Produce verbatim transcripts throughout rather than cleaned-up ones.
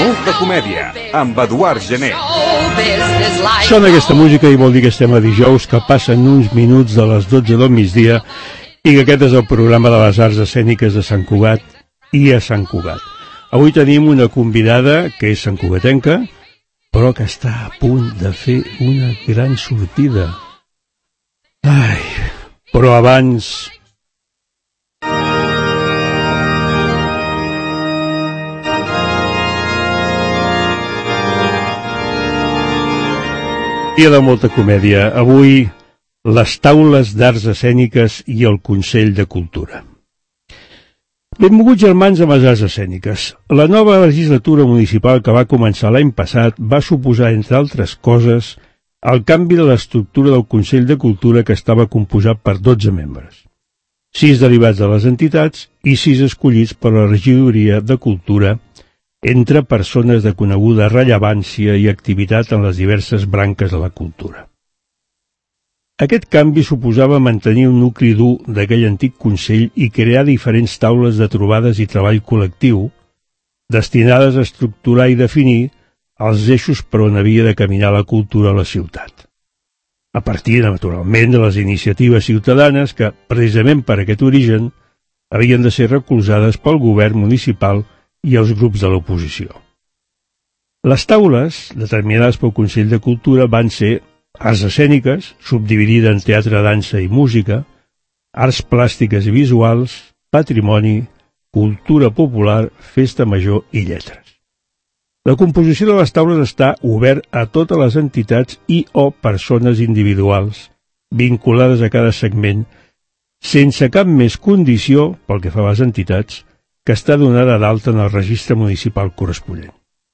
Molta comèdia, amb Eduard Gené. Sona aquesta música i vol dir que estem a dijous, que passen uns minuts de les dotze del migdia i que aquest és el programa de les arts escèniques de Sant Cugat i a Sant Cugat. Avui tenim una convidada que és santcugatenca, però que està a punt de fer una gran sortida. Ai, però abans... Dia de molta comèdia. Avui, les taules d'arts escèniques i el Consell de Cultura. Benvolguts germans amb les arts escèniques. La nova legislatura municipal que va començar l'any passat va suposar, entre altres coses, el canvi de l'estructura del Consell de Cultura, que estava composat per dotze membres. Sis derivats de les entitats i sis escollits per la regidoria de Cultura, entre persones de coneguda rellevància i activitat en les diverses branques de la cultura. Aquest canvi suposava mantenir un nucli dur d'aquell antic Consell i crear diferents taules de trobades i treball col·lectiu, destinades a estructurar i definir els eixos per on havia de caminar la cultura a la ciutat. A partir, naturalment, de les iniciatives ciutadanes que, precisament per aquest origen, havien de ser recolzades pel govern municipal i els grups de l'oposició. Les taules, determinades pel Consell de Cultura, van ser arts escèniques, subdividida en teatre, dansa i música, arts plàstiques i visuals, patrimoni, cultura popular, festa major i lletres. La composició de les taules està obert a totes les entitats i o persones individuals vinculades a cada segment, sense cap més condició, pel que fa a les entitats, que està donada d'alta en el registre municipal corresponent.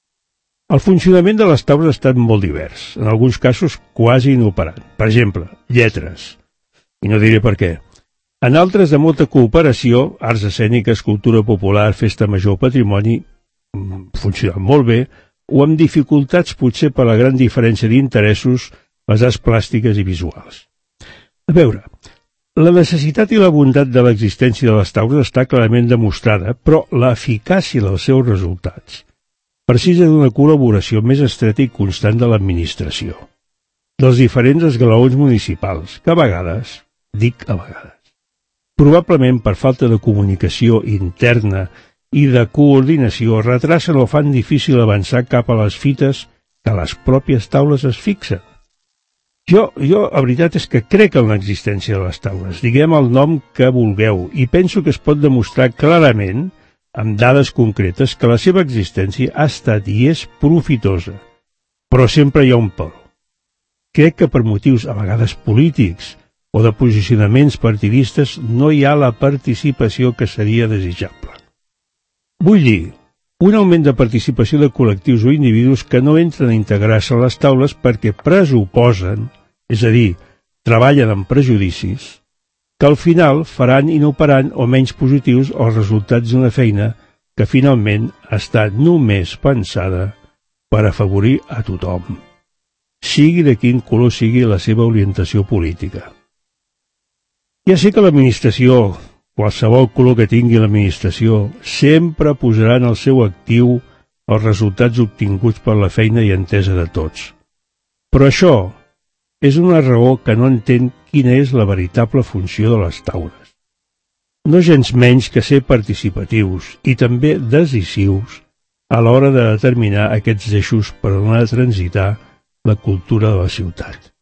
El funcionament de les taules ha estat molt divers, en alguns casos quasi inoperant. Per exemple, lletres, i no diré per què. En altres de molta cooperació, arts escèniques, cultura popular, festa major, patrimoni, funcionen molt bé, o amb dificultats potser per la gran diferència d'interessos, les arts plàstiques i visuals. A veure, la necessitat i la bondat de l'existència de les taules està clarament demostrada, però l'eficàcia dels seus resultats precisa d'una col·laboració més estreta i constant de l'administració, dels diferents esglaons municipals, que a vegades, dic a vegades, probablement per falta de comunicació interna i de coordinació, retracen o fan difícil avançar cap a les fites que les pròpies taules es fixen. Jo, jo, la veritat és que crec en l'existència de les taules, diguem el nom que vulgueu, i penso que es pot demostrar clarament, amb dades concretes, que la seva existència ha estat i és profitosa. Però sempre hi ha un però. Crec que per motius a vegades polítics o de posicionaments partidistes no hi ha la participació que seria desitjable. Vull dir, un augment de participació de col·lectius o individus que no entren a integrar-se a les taules perquè pressuposen, és a dir, treballen amb prejudicis, que al final faran inoperant o menys positius els resultats d'una feina que finalment ha estat només pensada per afavorir a tothom, sigui de quin color sigui la seva orientació política. Ja sé que l'administració, qualsevol color que tingui l'administració, sempre posarà en el seu actiu els resultats obtinguts per la feina i entesa de tots. Però això és una raó que no entén quina és la veritable funció de les taules. No gens menys que ser participatius i també decisius a l'hora de determinar aquests eixos per on ha de transitar la cultura de la ciutat.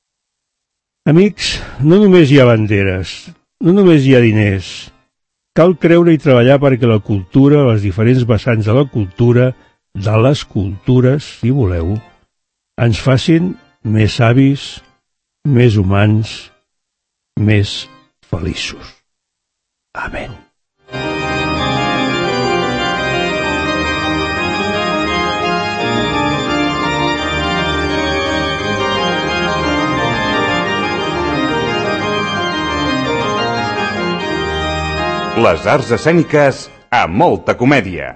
Amics, no només hi ha banderes, no només hi ha diners. Cal creure i treballar perquè la cultura, les diferents vessants de la cultura, de les cultures, si voleu, ens facin més savis, més humans, més feliços. Amén. Les arts escèniques a molta comèdia.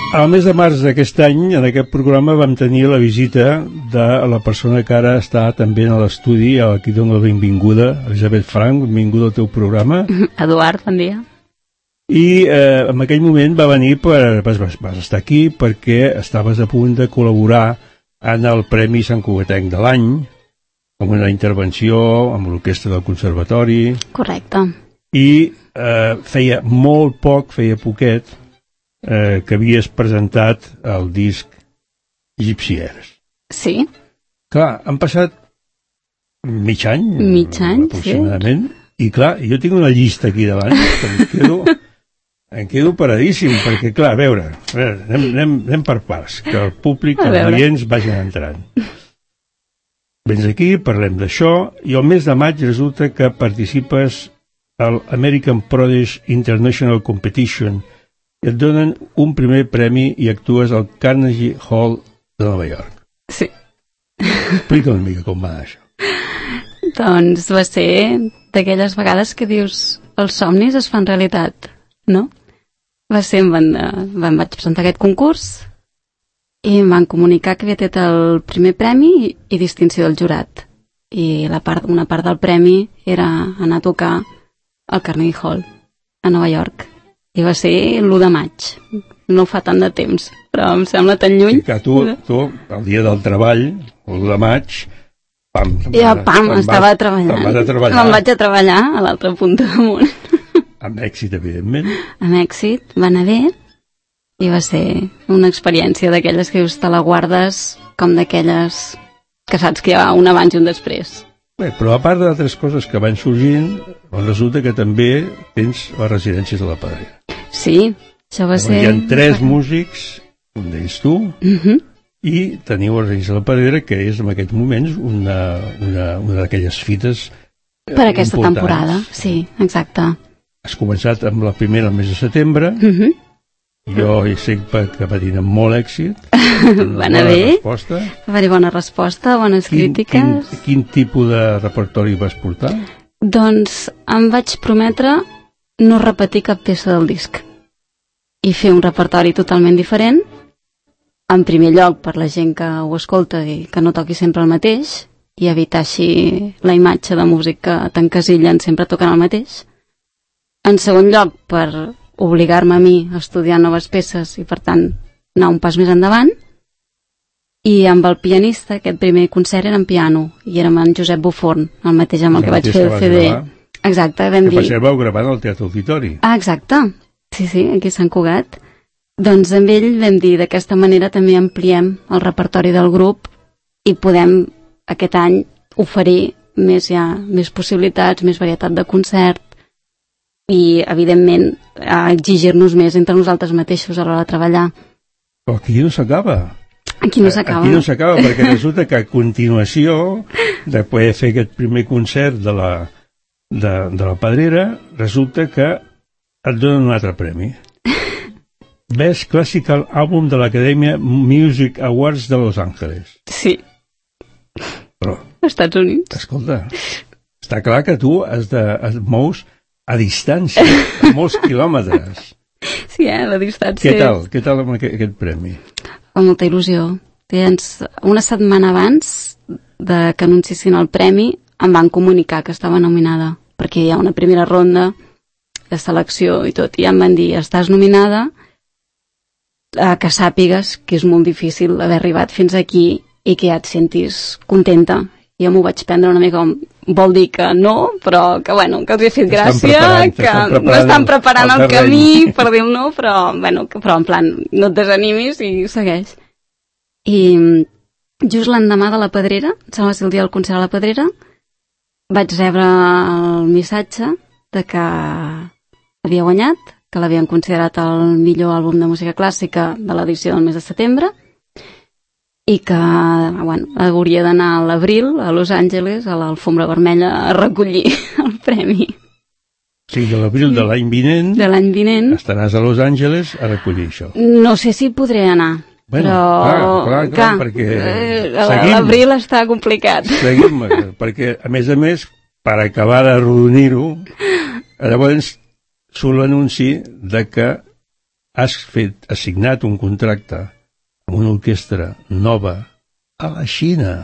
Al mes de març d'aquest any, en aquest programa, vam tenir la visita de la persona que ara està també a l'estudi, a qui dono la benvinguda, Elisabet Frank, benvinguda al teu programa. Eduard, bon dia. I eh, en aquell moment va venir, per, vas, vas estar aquí perquè estaves a punt de col·laborar en el Premi Sant Cugatenc de l'any, amb una intervenció amb l'orquestra del Conservatori. Correcte. I eh, feia molt poc, feia poquet, Eh, que havies presentat el disc Gypsy Airs. Sí. Clar, han passat mig any, mig any, aproximadament, sí. I clar, jo tinc una llista aquí davant, que em quedo, em quedo paradíssim, perquè clar, a veure, a veure anem, anem, anem per parts, que el públic, els clients vagin entrant. Vens aquí, parlem d'això, i el mes de maig resulta que participes al American Prodigy International Competition i et donen un primer premi i actues al Carnegie Hall de Nova York. Sí. Explica una mica com va això. Doncs va ser d'aquelles vegades que dius els somnis es fan realitat, no? Va ser, em van, em vaig presentar aquest concurs i em van comunicar que havia tret el primer premi i, i distinció del jurat. I la part, una part del premi era anar a tocar al Carnegie Hall a Nova York. I va ser l'u de maig. No fa tant de temps, però em sembla tan lluny. Sí, que tu, tu, el dia del treball, l'u de maig, pam, ja, pam, estava vas, treballant. Vas a treballar. Me'n vaig a treballar a l'altra punta damunt. Amb èxit, evidentment. Amb èxit, va anar bé, i va ser una experiència d'aquelles que te la guardes com d'aquelles que saps que hi ha un abans i un després. Bé, però a part d'altres coses que van sorgint, resulta que també tens les residències de la Pedrera. Sí, això va ser... Hi ha tres músics, un d'ells tu, uh-huh. i teniu les residències de la Pedrera, que és en aquests moments una, una, una d'aquelles fites per aquesta importants. Temporada, sí, exacte. Has començat amb la primera al mes de setembre, uh-huh. jo hi sé que va tenir molt èxit. Va anar bé, resposta. va haver bona resposta, bones quin, crítiques. Quin, quin tipus de repertori vas portar? Doncs em vaig prometre no repetir cap peça del disc i fer un repertori totalment diferent, en primer lloc per la gent que ho escolta i que no toqui sempre el mateix i evitar així la imatge de músic que t'encasillen sempre tocant el mateix. En segon lloc, per obligar-me a mi a estudiar noves peces i per tant anar un pas més endavant. I amb el pianista, aquest primer concert era en piano i era amb en Josep Buforn, el mateix amb el, el que vaig fer el C D. Exacte, vam dir... Que dir... per vau gravar al Teatre Auditori. Ah, exacte. Sí, sí, aquí a Sant Cugat. Doncs amb ell vam dir, d'aquesta manera també ampliem el repertori del grup i podem aquest any oferir més, ja, més possibilitats, més varietat de concert i, evidentment, exigir-nos més entre nosaltres mateixos a l'hora de treballar. Però aquí no s'acaba. Aquí no s'acaba. Aquí no s'acaba, perquè resulta que a continuació de poder fer aquest primer concert de la, de, de la Pedrera, resulta que et donen un altre premi. Best Classical Album de l'Acadèmia Music Awards de Los Angeles. Sí. Però, Estats Units. Escolta, està clar que tu has de, es mous a distància, a molts quilòmetres. Sí, eh, la distància. Què tal? Què tal amb aquest, aquest premi? Amb molta il·lusió. Una setmana abans de que anunciessin el premi em van comunicar que estava nominada, perquè hi ha una primera ronda de selecció i tot, i em van dir, estàs nominada, eh, que sàpigues que és molt difícil haver arribat fins aquí i que ja et sentis contenta. Jo m'ho vaig prendre una mica com, vol dir que no, però que, bueno, que els he fet gràcia, que m'estan preparant el, el camí per dir no, però, bueno, que, però en plan, no et desanimis i segueix. I just l'endemà de la Pedrera, em sembla que el dia del concert a la Pedrera, vaig rebre el missatge de que havia guanyat, que l'havien considerat el millor àlbum de música clàssica de l'edició del mes de setembre, i que, bueno, hauria d'anar a l'abril a Los Angeles, a l'Alfombra Vermella, a recollir el premi. O sigui, de l'abril de l'any vinent, de l'any vinent estaràs a Los Angeles a recollir això. No sé si podré anar, bueno, però... Clar, clar, clar, clar perquè... Eh, l'abril està complicat. Seguim, perquè, a més a més, per acabar d'arrodonir-ho, llavors surt l'anunci de que has fet, has signat un contracte amb una orquestra nova a la Xina.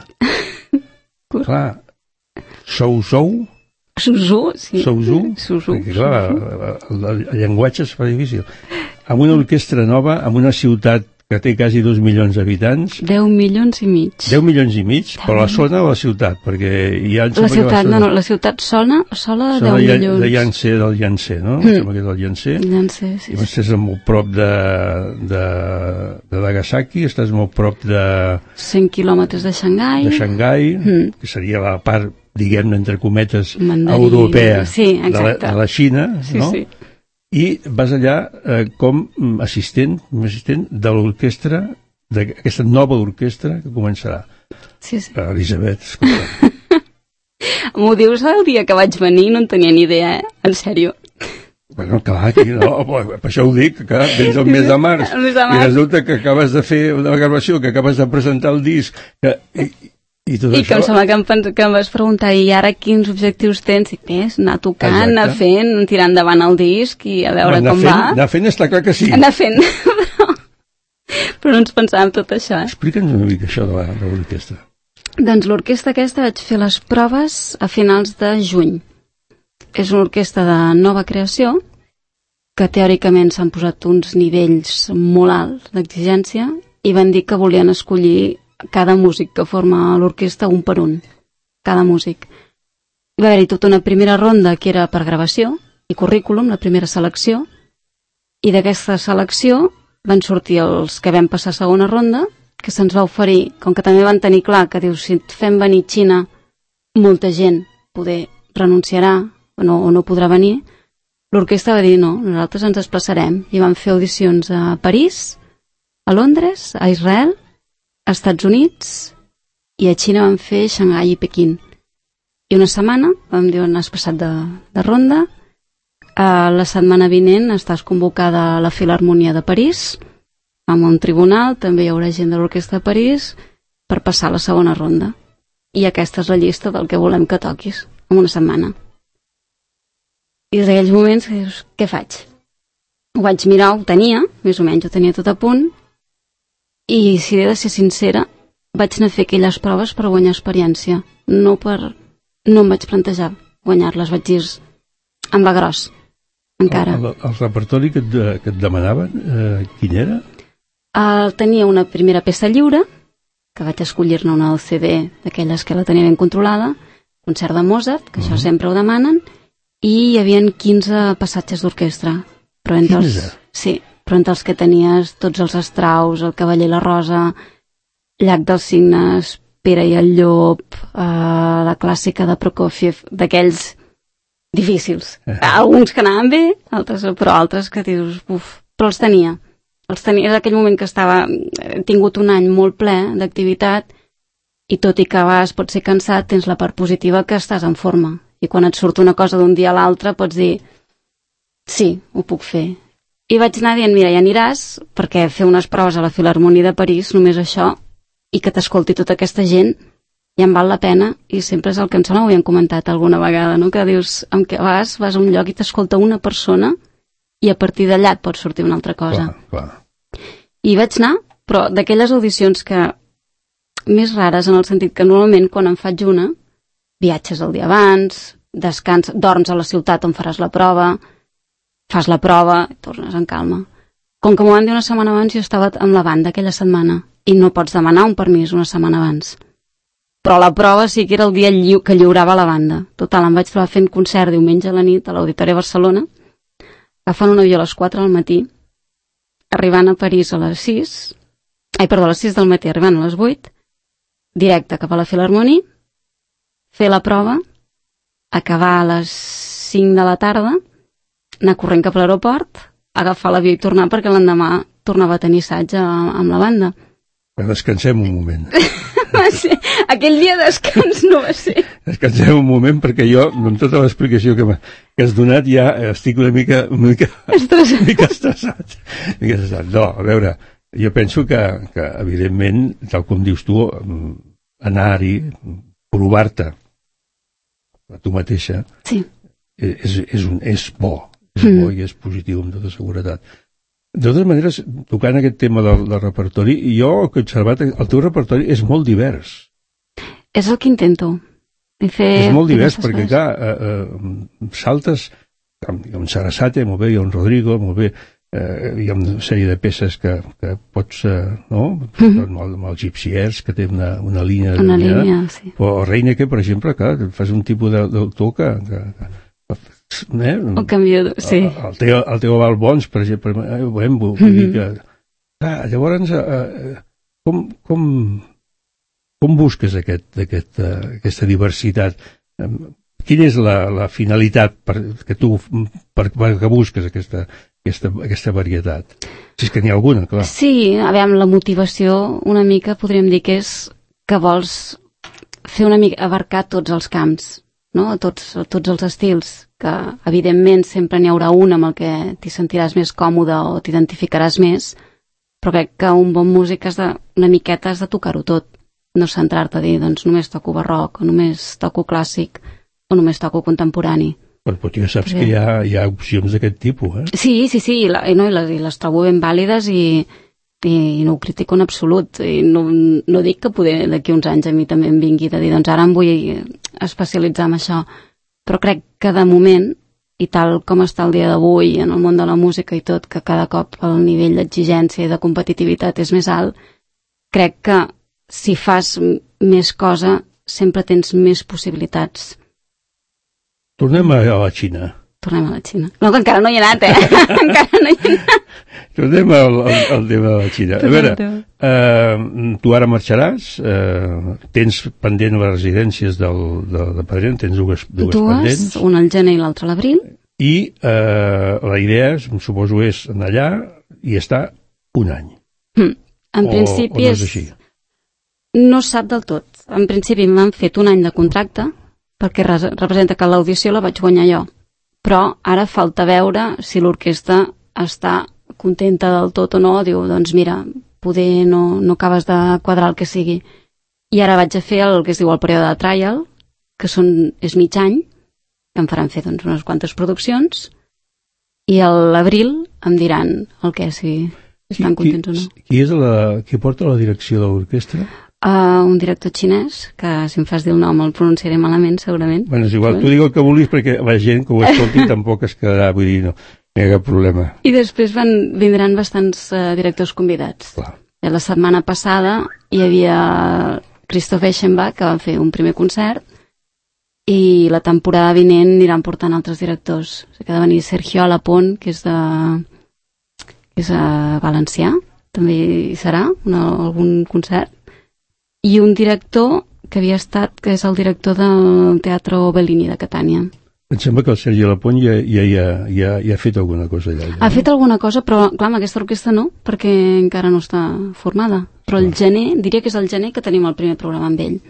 Clar, sou-sou? Suzú, sí. Suzú? Suzú. Perquè, clar, el, el, el llenguatge es fa difícil. Amb una orquestra nova, amb una ciutat que té quasi dos milions d'habitants. Deu milions i mig. Deu milions i mig, però la zona o la ciutat? Perquè hi ha... La ciutat, no, no, la ciutat sola, sola deu milions. De Llance, del Llance, no? Mm. Sembla que és del Llance. Llance, sí. I estàs molt prop de, de, de Nagasaki, estàs molt prop de... cent quilòmetres de Xangai. De Xangai, mm. que seria la part, diguem-ne, entre cometes, Mandarí, europea sí, de, la, de la Xina, sí, no? Sí. I vas allà eh, com assistent, assistent de l'orquestra, d'aquesta nova orquestra que començarà. Sí, sí. Elisabet, escolta. M'ho dius el dia que vaig venir, no en tenia ni idea, eh? En sèrio. Bueno, clar, aquí no, per això ho dic, que vens el mes de març, el mes de març. I resulta que acabes de fer una gravació, que acabes de presentar el disc, que... I, I, tot I això... que em sembla que em, que em vas preguntar i ara quins objectius tens? I què és? Anar tocant, Exacte. anar fent, tirar endavant el disc i a veure anar com fent, va. Anar fent està clar que sí. Anar fent, però, però no ens pensàvem tot això. Eh? Explica'ns una mica això de l'orquestra. Doncs l'orquestra aquesta vaig fer les proves a finals de juny. És una orquestra de nova creació que teòricament s'han posat uns nivells molt alts d'exigència i van dir que volien escollir cada músic que forma l'orquestra un per un, cada músic. Va haver-hi tota una primera ronda que era per gravació i currículum, la primera selecció, i d'aquesta selecció van sortir els que vam passar a segona ronda, que se'ns va oferir, com que també van tenir clar que dius, si et fem venir Xina, molta gent poder renunciarà o no, o no podrà venir, l'orquestra va dir no, nosaltres ens desplaçarem i vam fer audicions a París, a Londres, a Israel, a Estats Units i a Xina vam fer Xangai i Pequín. I una setmana vam dir on has passat de, de ronda. Uh, la setmana vinent estàs convocada a la Filharmonia de París, amb un tribunal, també hi haurà gent de l'Orquestra de París, per passar a la segona ronda. I aquesta és la llista del que volem que toquis, en una setmana. I des d'aquells moments dius, què faig? Ho vaig mirar, ho tenia, més o menys ho tenia tot a punt, i si he de ser sincera, vaig anar a fer aquelles proves per guanyar experiència, no per... no em vaig plantejar guanyar-les, vaig dir, em va gros, encara. El, el, el repertori que et, de, que et demanaven, eh, quin era? Uh, tenia una primera peça lliure, que vaig escollir-ne una del C D, d'aquelles que la tenia ben controlada, concert de Mozart, que uh -huh. això sempre ho demanen, i hi havia quinze passatges d'orquestra. Però entre els, sí, però entre els que tenies tots els Strauss, el Cavaller i la Rosa, Llac dels Cignes, Pere i el Llop, eh, la clàssica de Prokofiev, d'aquells difícils. Alguns que anaven bé, altres, però altres que dius, uf, però els tenia. Els tenia, és aquell moment que estava, he tingut un any molt ple d'activitat i tot i que a vegades pots ser cansat, tens la part positiva que estàs en forma. I quan et surt una cosa d'un dia a l'altre pots dir, sí, ho puc fer. I vaig anar dient, mira, ja aniràs, perquè fer unes proves a la Filharmonia de París, només això, i que t'escolti tota aquesta gent, ja em val la pena, i sempre és el que em sembla, ho havíem comentat alguna vegada, no? Que dius, amb què vas, vas a un lloc i t'escolta una persona i a partir d'allà et pot sortir una altra cosa. Clar, clar. I vaig anar, però d'aquelles audicions que més rares, en el sentit que normalment quan en faig una, viatges el dia abans, descans, dorms a la ciutat on faràs la prova, fas la prova i tornes en calma. Com que m'ho van dir una setmana abans, jo estava amb la banda aquella setmana i no pots demanar un permís una setmana abans. Però la prova sí que era el dia lliu que lliurava la banda. Total, em vaig trobar fent concert diumenge a la nit a l'Auditori de Barcelona, agafant un avió a les quatre del matí, arribant a París a les sis, ai, perdó, a les sis del matí, arribant a les vuit, directe cap a la Filharmonia, fer la prova, acabar a les cinc de la tarda, anar corrent cap a l'aeroport, agafar l'avió i tornar perquè l'endemà tornava a tenir assaig amb la banda. Descansem un moment. Va ser, aquell dia descans no va ser. Descansem un moment perquè jo, amb tota l'explicació que, que has donat, ja estic una mica, una mica, estressat. Una mica estressat. Una mica estressat. No, a veure, jo penso que, que evidentment, tal com dius tu, anar-hi, provar-te a tu mateixa, sí. és, és, un, és bo, és mm. bo i és positiu amb tota seguretat. De totes maneres, tocant aquest tema del, del repertori, jo que he observat, el teu repertori és molt divers. És el que intento. Fer és molt divers, perquè, clar, eh, eh, saltes amb, amb Sarasate, molt bé, hi ha un Rodrigo, molt bé, eh, hi ha una sèrie de peces que, que pots, eh, no? Mm-hmm. amb, el, amb el Gypsy Airs, que té una, una línia... Una línia, sí. Però Reineke, per exemple, clar, fas un tipus d'autor que... que, que Eh? El canvio, sí. El, el, teu, el teu Albons, per exemple, eh, veiem, vull mm-hmm. dir que... Ah, llavors, eh, com, com, com busques aquest, aquest, uh, aquesta diversitat? Um, quina és la, la finalitat per, que tu per, per que busques aquesta, aquesta, aquesta varietat? Si és que n'hi ha alguna, clar. Sí, a veure, la motivació una mica podríem dir que és que vols fer una mica, abarcar tots els camps, no? tots, tots els estils, que evidentment sempre n'hi haurà un amb el que t'hi sentiràs més còmode o t'identificaràs més, però crec que un bon músic has de, una miqueta has de tocar-ho tot, no centrar-te a dir, doncs només toco barroc, o només toco clàssic, o només toco contemporani. Però, però ja saps Perquè... que hi ha, hi ha opcions d'aquest tipus, eh? Sí, sí, sí, i, la, i, no, i, les, i les trobo ben vàlides i, i, i no ho critico en absolut. I no, no dic que poder d'aquí uns anys a mi també em vingui de dir, doncs ara em vull especialitzar en això. Però crec que de moment, i tal com està el dia d'avui en el món de la música i tot, que cada cop el nivell d'exigència i de competitivitat és més alt, crec que si fas més cosa sempre tens més possibilitats. Tornem a la Xina. Tornem a la Xina. No, que encara no hi he anat, eh? encara no hi he anat. Tornem al, al, al tema de la Xina. A veure, eh, tu ara marxaràs, eh, tens pendent les residències del, de, de Pedrera, tens dues, dues, dues pendents. Una al gener i l'altra a l'abril. I eh, la idea, suposo, és anar allà i estar un any. Mm. En o, principi o no és així? No sap del tot. En principi m'han fet un any de contracte, perquè representa que l'audició la vaig guanyar jo. Però ara falta veure si l'orquestra està contenta del tot o no, diu, doncs mira, poder no, no acabes de quadrar el que sigui. I ara vaig a fer el que es diu el període de trial, que són, és mig any, que em faran fer doncs, unes quantes produccions, i a l'abril em diran el que, si estan qui, contents o no. Qui és la, qui porta la direcció de l'orquestra? Uh, un director xinès, que si em fas dir el nom el pronunciaré malament, segurament. Bueno, és igual, tu digue el que vulguis perquè la gent que ho escolti tampoc es quedarà, vull dir, no, no hi ha cap problema. I després van, vindran bastants uh, directors convidats. Clar. La setmana passada hi havia Christoph Eschenbach, que va fer un primer concert, i la temporada vinent aniran portant altres directors. O sigui, que ha de venir Sergio Alapont, que és de, que és a valencià, també hi serà una, algun concert. I un director que havia estat, que és el director del Teatro Bellini de Catània. Em sembla que el Sergi Alapont ja, ja, ja, ja, ja ha fet alguna cosa allà. Ja. Ha fet alguna cosa, però clar, amb aquesta orquestra no, perquè encara no està formada. Però el gener, diria que és el gener que tenim el primer programa amb ell.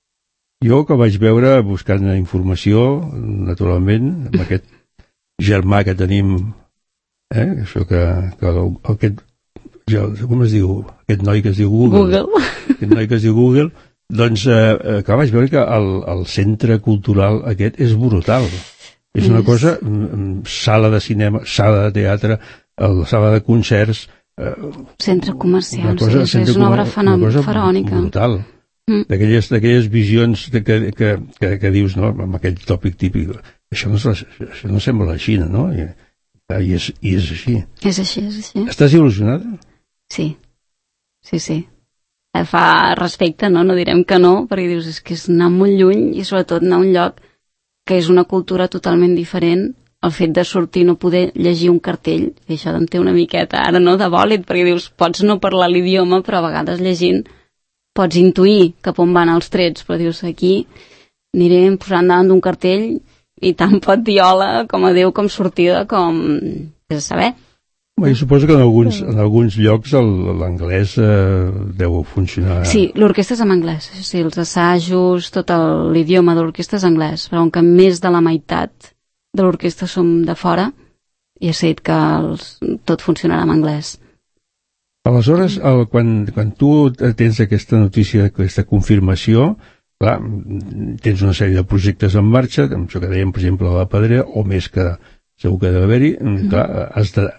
Jo que vaig veure, buscant informació, naturalment, amb aquest germà que tenim, eh, això que, que aquest, ja, com es diu, aquest noi que es diu Google, Google. aquest noi que es diu Google, doncs eh, que vaig veure que el, el centre cultural aquest és brutal. És una cosa, sala de cinema, sala de teatre, el, sala de concerts... Eh, centre comercial, una cosa, sí, centre és una obra faraònica. Brutal. Mm. D'aquelles, d'aquelles visions que, que, que, que, que dius, no?, amb aquell tòpic típic, això no, això no sembla la Xina, no? I, i, és, i és així. És així, és així. Estàs il·lusionada? Sí, sí, sí. Fa respecte, no? No direm que no, perquè dius, és que és anar molt lluny i sobretot anar a un lloc que és una cultura totalment diferent. El fet de sortir i no poder llegir un cartell, i això em té una miqueta, ara no de bòlit, perquè dius, pots no parlar l'idioma, però a vegades llegint pots intuir cap on van els trets, però dius, aquí anirem posant davant d'un cartell i tant pot dir hola com adéu, com sortida, com... és a saber. Bé, jo suposo que en alguns, en alguns llocs l'anglès eh, deu funcionar... Sí, l'orquestra és en anglès. Sí, els assajos, tot l'idioma de l'orquestra és anglès, però com que més de la meitat de l'orquestra som de fora, i he dit que els, tot funcionarà en anglès. Aleshores, el, quan, quan tu tens aquesta notícia, aquesta confirmació, clar, tens una sèrie de projectes en marxa, això que dèiem, per exemple, a la Pedrera, o més que segur que deu haver-hi, mm-hmm. Clar, has de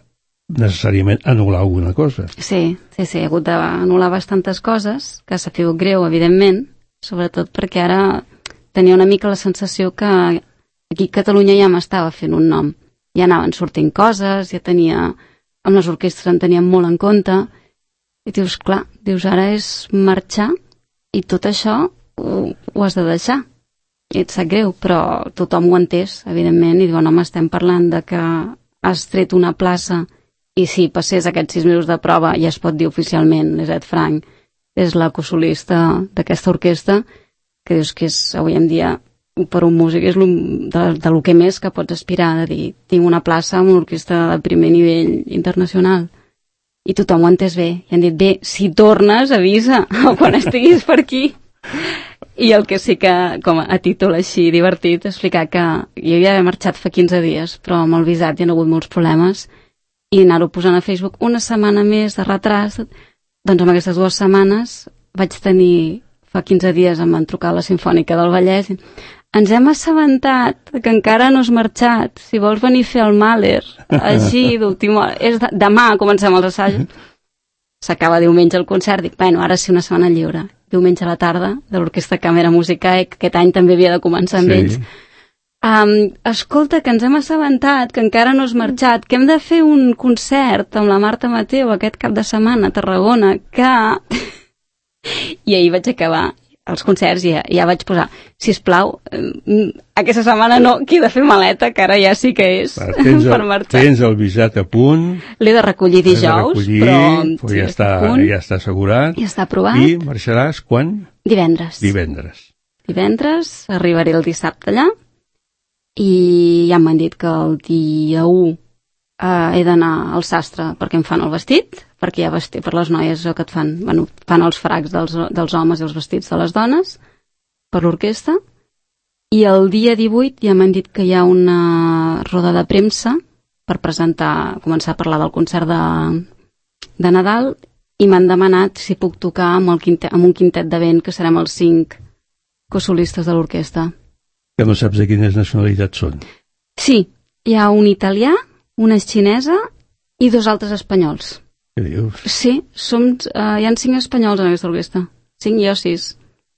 necessàriament anul·lar alguna cosa. Sí, sí, sí, he hagut d'anul·lar bastantes coses, que s'ha fet greu, evidentment, sobretot perquè ara tenia una mica la sensació que aquí a Catalunya ja m'estava fent un nom. Ja anaven sortint coses, ja tenia... Amb les orquestres en teníem molt en compte, i dius, clar, dius, ara és marxar, i tot això ho, ho has de deixar. I et sap greu, però tothom ho ha entès, evidentment, i diuen, home, estem parlant de que has tret una plaça i si passés aquests sis mesos de prova ja es pot dir oficialment, Lisette Frank és la cosolista d'aquesta orquestra, que dius que és avui en dia per un músic és lo, de, de lo que més que pots aspirar, de dir, tinc una plaça en una orquestra de primer nivell internacional. I tothom ho ha entès bé, i han dit, bé, si tornes avisa quan estiguis per aquí. I el que sí que, com a títol així divertit, explicar que jo ja he marxat fa quinze dies, però amb el visat hi ha hagut molts problemes, i anar-ho posant a Facebook una setmana més de retras, doncs en aquestes dues setmanes vaig tenir, fa quinze dies em van trucar a la Simfònica del Vallès, ens hem assabentat que encara no has marxat, si vols venir a fer el Mahler, així d'última hora, és de, demà comencem els assajos, s'acaba diumenge el concert, dic, bueno, ara sí una setmana lliure, diumenge a la tarda, de l'Orquestra Càmera Musicae, que aquest any també havia de començar amb sí. ells. Um, escolta, que ens hem assabentat, que encara no has marxat, que hem de fer un concert amb la Marta Mateu aquest cap de setmana a Tarragona, que... I ahir vaig acabar els concerts i ja, ja vaig posar, sisplau, aquesta setmana no, qui ha de fer maleta, que ara ja sí que és tens el, per marxar. Tens el visat a punt. L'he de recollir dijous, recollir, però... però ja, està, ja està assegurat. Ja està aprovat. I marxaràs quan? Divendres. Divendres. Divendres, arribaré el dissabte allà, i ja m'han dit que el dia u eh, he d'anar al sastre perquè em fan el vestit, perquè hi ha vestit per les noies que et fan, bueno, fan els fracs dels, dels homes i els vestits de les dones per l'orquestra, i el dia divuit ja m'han dit que hi ha una roda de premsa per presentar, començar a parlar del concert de, de Nadal, i m'han demanat si puc tocar amb, el quintet, amb un quintet de vent que serem els cinc cosolistes de l'orquestra. Que no saps de quines nacionalitats són. Sí, hi ha un italià, una xinesa i dos altres espanyols. Què dius? Sí, som, uh, hi ha cinc espanyols en aquesta orquestra. Cinc i jo sis.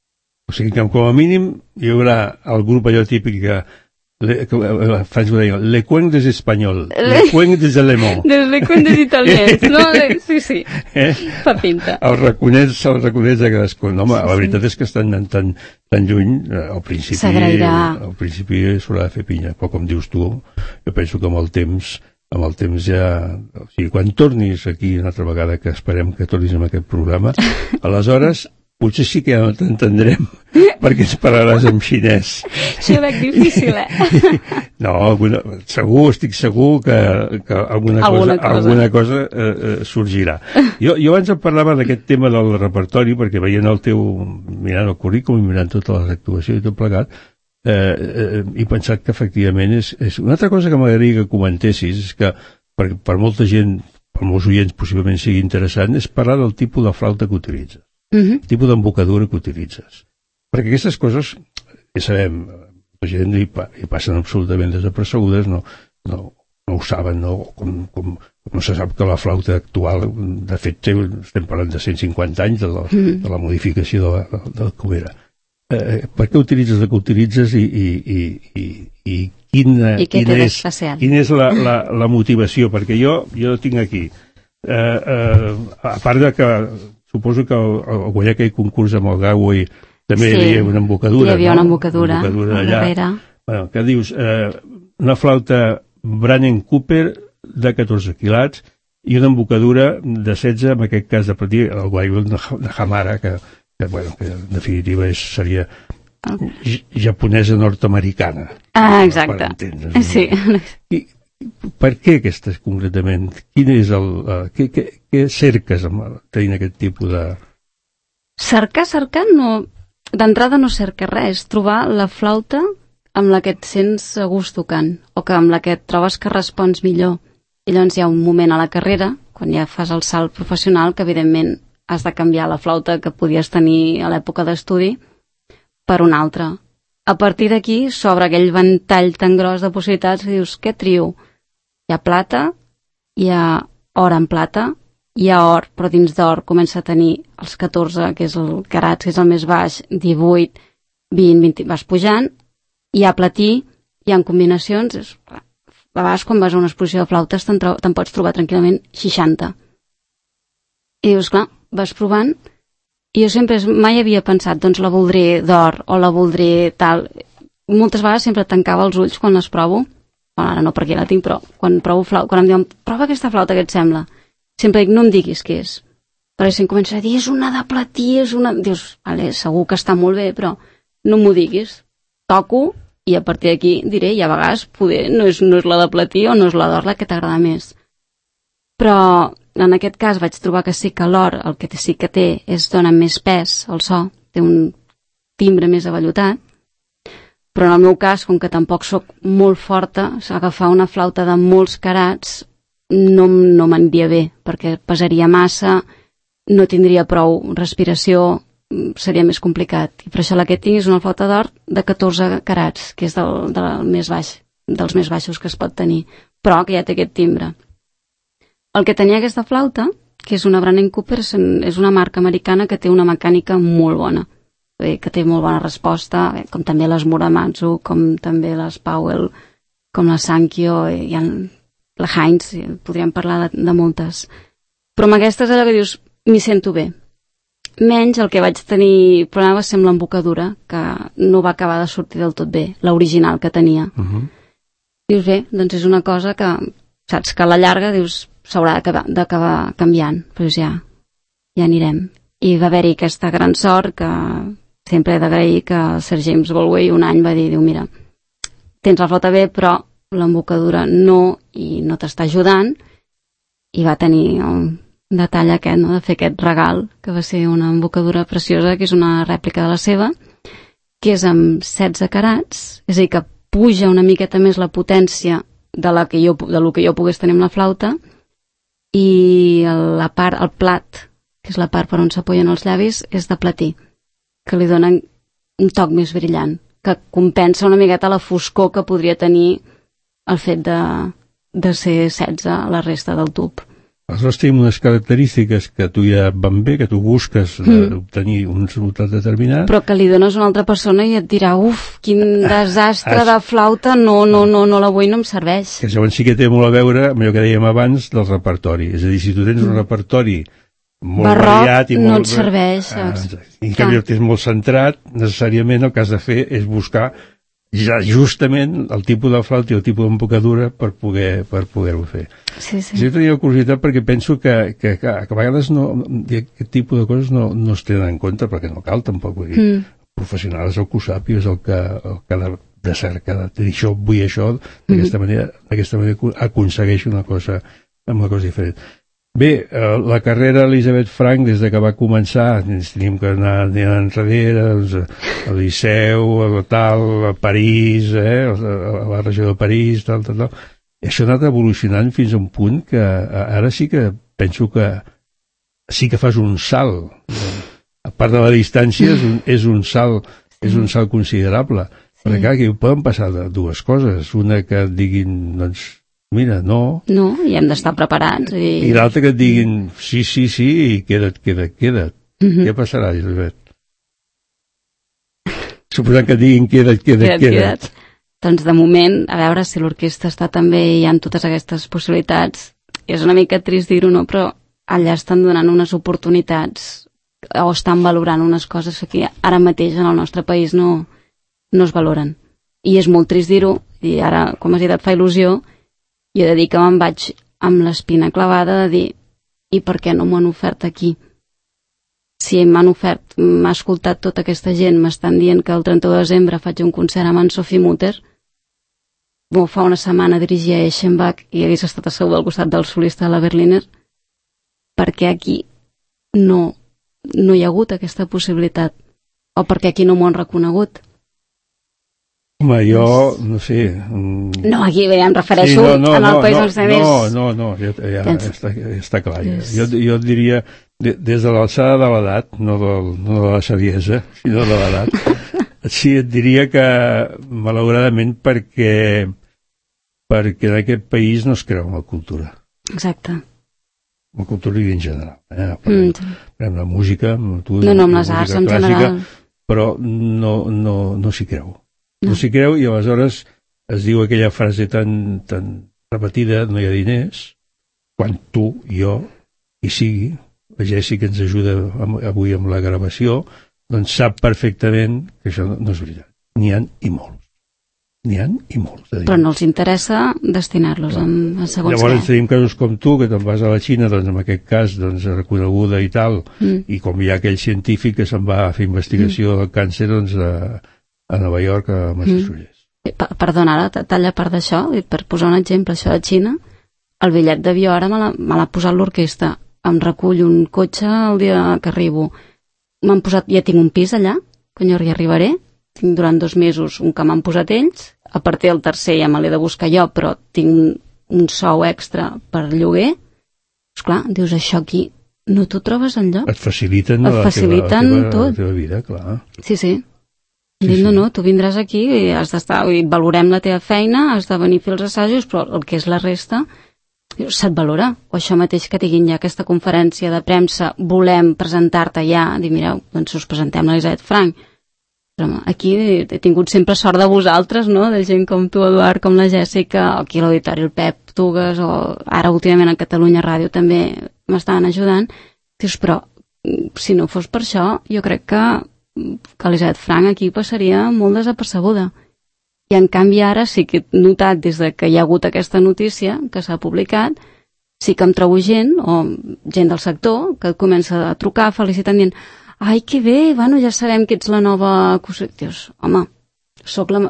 O sigui que com a mínim hi haurà el grup allò típic que Le, la França ho deia, le cuenc des espanyol, le, le cuenc des alemany. Des le cuenc des italians, no? Sí, sí, eh? Fa pinta. El reconeix, el reconeix de cadascun. No, home, sí, la veritat sí. és que estan tan, tan lluny, al principi, al principi s'haurà de fer pinya, però com dius tu, jo penso que amb el temps, amb el temps ja... O sigui, quan tornis aquí una altra vegada, que esperem que tornis amb aquest programa, aleshores... Potser sí que ja no t'entendrem, perquè ens parlaràs en xinès. Això veig difícil, eh? No, alguna, segur, estic segur que, que alguna, alguna cosa, cosa. Alguna cosa eh, eh, sorgirà. Jo, jo abans em parlava d'aquest tema del repertori, perquè veient el teu, mirant el currículum, mirant totes les actuacions i tot plegat, eh, eh, he pensat que efectivament és, és... Una altra cosa que m'agradaria que comentessis és que per, per molta gent, per molts oients possiblement sigui interessant, és parlar del tipus de flauta que utilitzes. Uh-huh. El tipus d'embocadura que utilitzes, perquè aquestes coses ja sabem, la gent hi, pa, hi passen absolutament desapercebudes, no, no, no ho saben, no? Com, com, com no se sap que la flauta actual, de fet estem parlant de cent cinquanta anys de la, uh-huh. de la modificació de la, de, de la cubera. Eh, per què utilitzes el que utilitzes i, i, i, i, i quina, I quina, és, quina és la, la, la motivació, perquè jo, jo tinc aquí eh, eh, a part de que suposo que al guanyar aquell concurs amb el Gaui també sí, hi havia una embocadura. Hi havia no? una embocadura, una embocadura allà. Darrere. Bueno, que dius, eh, una flauta Brannan Cooper de catorze quilats i una embocadura de setze, en aquest cas de platí, el Guai de Hamara, que, que, bueno, que en definitiva és, seria japonesa nord-americana. Ah, exacte. Per entendre. Sí. I, per què aquestes concretament? Quin és el... Uh, què, què, què cerques amb, tenint aquest tipus de... Cercar, cercar no... D'entrada no cerca res. Trobar la flauta amb la que et sents a gust tocant o que amb la que et trobes que respons millor. I llavors hi ha un moment a la carrera, quan ja fas el salt professional, que evidentment has de canviar la flauta que podies tenir a l'època d'estudi per una altra. A partir d'aquí s'obre aquell ventall tan gros de possibilitats que dius, què trio? Hi ha plata, hi ha or en plata, hi ha or, però dins d'or comença a tenir els catorze, que és el carats, que és el més baix, divuit, vint, vint, vas pujant, hi ha platí, hi ha combinacions, és, a vegades quan vas a una exposició de flautes te'n, te'n pots trobar tranquil·lament seixanta. I dius, clar, vas provant, i jo sempre mai havia pensat, doncs la voldré d'or o la voldré tal. Moltes vegades sempre tancava els ulls quan les provo, bueno, ara no perquè la tinc, però quan provo flauta, quan em diuen, prova aquesta flauta, què et sembla? Sempre dic, no em diguis què és. Però si em comença a dir, és una de platí, és una... Dius, vale, segur que està molt bé, però no m'ho diguis. Toco i a partir d'aquí diré, i a vegades poder, no és, no és la de platí o no és la d'or la que t'agrada més. Però en aquest cas vaig trobar que sí que l'or, el que sí que té és dona més pes al so, té un timbre més avellotat, però en el meu cas, com que tampoc sóc molt forta, agafar una flauta de molts carats no, no m'envia bé, perquè pesaria massa, no tindria prou respiració, seria més complicat. I per això la que tinc és una flauta d'or de catorze carats, que és del, del més baix, dels més baixos que es pot tenir, però que ja té aquest timbre. El que tenia aquesta flauta, que és una Brannan Cooper, és una marca americana que té una mecànica molt bona, que té molt bona resposta, com també les Muramatsu, com també les Powell, com la Sankyo, i la Heinz, podríem parlar de, de moltes. Però amb aquestes allò que dius, m'hi sento bé. Menys el que vaig tenir problema va ser amb l'embocadura, que no va acabar de sortir del tot bé, l'original que tenia. Uh-huh. Dius, bé, doncs és una cosa que, saps, que a la llarga dius, s'haurà d'acabar canviant, però ja, ja anirem. I va haver-hi aquesta gran sort que sempre he d'agrair que Sir James Galway un any va dir, diu, mira, tens la flauta bé, però l'embocadura no, i no t'està ajudant, i va tenir el detall aquest, no?, de fer aquest regal, que va ser una embocadura preciosa, que és una rèplica de la seva, que és amb setze carats, és a dir, que puja una miqueta més la potència de, la que jo, de lo que jo pogués tenir amb la flauta, i la part, el plat, que és la part per on s'apoyen els llavis, és de platí, que li donen un toc més brillant, que compensa una miqueta la foscor que podria tenir el fet de, de ser setze a la resta del tub. Aleshores tenim unes característiques que tu ja van bé, que tu busques mm. d'obtenir un resultat determinat. Però que li dones a una altra persona i et dirà, uf, quin desastre de flauta, no, no, no, no la vull, no em serveix. Que llavors sí que té molt a veure amb allò que dèiem abans del repertori. És a dir, si tu tens un repertori molt barroc, variat i molt... no et serveix. Ah, en canvi, el tens molt centrat, necessàriament el que has de fer és buscar ja justament el tipus de flauta i el tipus d'embocadura per poder per poder-ho fer. Sí, sí. Jo tenia curiositat perquè penso que, que, que a vegades no, aquest tipus de coses no, no es tenen en compte, perquè no cal tampoc. Vull dir, mm. El professional és el que ho sap i és el que, el que ha de, de cercar de dir això, vull això, d'aquesta mm. manera, d'aquesta manera aconsegueix una cosa, una cosa diferent. Bé, la carrera d'Elisabeth Frank, des de que va començar, tenim que anar enrere, doncs, al Liceu, a tal, a París, eh, a la regió de París, tal, tal, tal. I això ha anat evolucionant fins a un punt que ara sí que penso que sí que fas un salt. A part de la distància, és un, és un salt, és un salt considerable. Sí. Perquè clar, aquí poden passar dues coses. Una que et diguin, doncs, mira, no... No, i hem d'estar preparats. I, I l'altra que et diguin, sí, sí, sí, i queda't, queda't, queda't. Mm-hmm. Què passarà, Elisabet? Suposant que et diguin queda't, queda't, queda't. queda't. Doncs de moment, a veure si l'orquestra està també i hi ha totes aquestes possibilitats. És una mica trist dir-ho, no? Però allà estan donant unes oportunitats o estan valorant unes coses que ara mateix en el nostre país no, no es valoren. I és molt trist dir-ho, i ara, com has dit, et fa il·lusió. I he de dir que me'n vaig amb l'espina clavada de dir, i per què no m'ho han ofert aquí? Si m'han ofert, m'ha escoltat tota aquesta gent, m'estan dient que el trenta-u de desembre faig un concert amb en Sophie Mutter, o fa una setmana dirigia Eschenbach i hagués estat assegut al costat del solista de la Berliner, perquè aquí no, no hi ha hagut aquesta possibilitat, o perquè aquí no m'ho han reconegut. Home, jo, no sé... No, aquí bé, em refereixo sí, no, no, en el no, país no, on sé més... No, no, no, ja, ja, ja està, ja està clar. Yes. Jo, jo et diria, de, des de l'alçada de l'edat, no, del, no de la saviesa, sinó de l'edat, sí, et diria que, malauradament, perquè, perquè en aquest país no es creu en la cultura. Exacte. la cultura en general. Eh? Per, mm. per la música, tu, no, no, amb les arts en clàssica, general. Però no, no, no s'hi creu. No, no s'hi creu i aleshores es diu aquella frase tan, tan repetida, no hi ha diners, quan tu, jo, i sigui, la Jessi que ens ajuda avui amb la gravació, doncs sap perfectament que això no és veritat. N'hi ha i molts. N'hi ha i molts. Però no els interessa destinar-los en, en segons Llavors què. tenim casos com tu, que te'n vas a la Xina, doncs en aquest cas doncs, reconeguda i tal, mm. i com hi ha aquell científic que se'n va a fer investigació mm. del càncer doncs, a, a Nova York, a Massachusetts. Mm. Perdona, ara talla part d'això, per posar un exemple, això de Xina, el bitllet d'avió ara me l'ha posat l'orquestra, em recull un cotxe el dia que arribo, m'han posat, ja tinc un pis allà, quan jo hi arribaré, tinc durant dos mesos un que m'han posat ells, a partir del tercer ja me l'he de buscar jo, però tinc un, un sou extra per lloguer. Esclar, dius, això aquí no t'ho trobes enlloc. Et faciliten, Et faciliten la, teva, tot. la teva vida, clar. Sí, sí. Sí, Dic, no, sí. no, tu vindràs aquí i has d'estar, valorem la teva feina, has de venir a fer els assajos, però el que és la resta, se't valora. O això mateix que diguin ja aquesta conferència de premsa, volem presentar-te ja, dir, mireu, doncs us presentem l'Elisabet Frank. Però aquí he tingut sempre sort de vosaltres, no?, de gent com tu, Eduard, com la Jèssica, o aquí a l'auditori el Pep Tugues, o ara últimament a Catalunya Ràdio també m'estaven ajudant. Dius, però si no fos per això, jo crec que, que Elisabet Frank aquí passaria molt desapercebuda. I en canvi ara sí que he notat des de que hi ha hagut aquesta notícia que s'ha publicat, sí que em trobo gent, o gent del sector, que comença a trucar felicitant dient ai, que bé, bueno, ja sabem que ets la nova... Dius, home, soc la,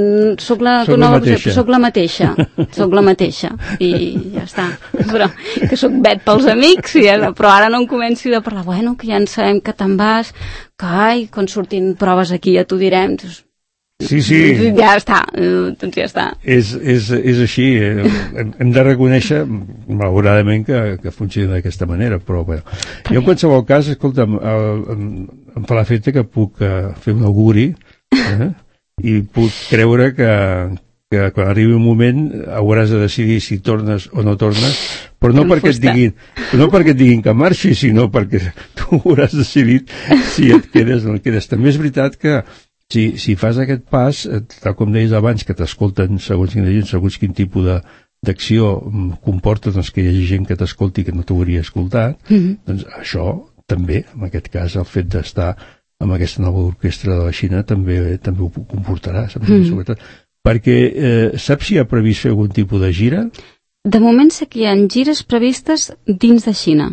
soc la, soc la nova, mateixa. Soc la mateixa, soc la mateixa, i ja està. Però que soc vet pels amics, i ja, però ara no em comenci de parlar, bueno, que ja en sabem que te'n vas, que ai, quan surtin proves aquí ja t'ho direm. Dius, sí, sí. Ja està, doncs ja està. És, és, és així, hem, hem de reconèixer, malauradament, que, que funciona d'aquesta manera, però bueno. Jo en qualsevol cas, escolta'm, el, em, em fa l'efecte que puc uh, fer un auguri, eh? I puc creure que, que quan arribi un moment hauràs de decidir si tornes o no tornes, però no, perquè et, diguin, no perquè et diguin que marxi, sinó perquè tu hauràs decidit si et quedes o no et quedes. També és veritat que Si, si fas aquest pas, tal com deies abans, que t'escolten segons quina gent, segons quin tipus de, d'acció comporta doncs, que hi hagi gent que t'escolti que no t'hauria escoltat, mm-hmm. doncs això també, en aquest cas, el fet d'estar amb aquesta nova orquestra de la Xina també també ho comportarà, saps? Mm-hmm. Perquè eh, saps si ha previst fer algun tipus de gira? De moment sé que hi ha gires previstes dins de Xina,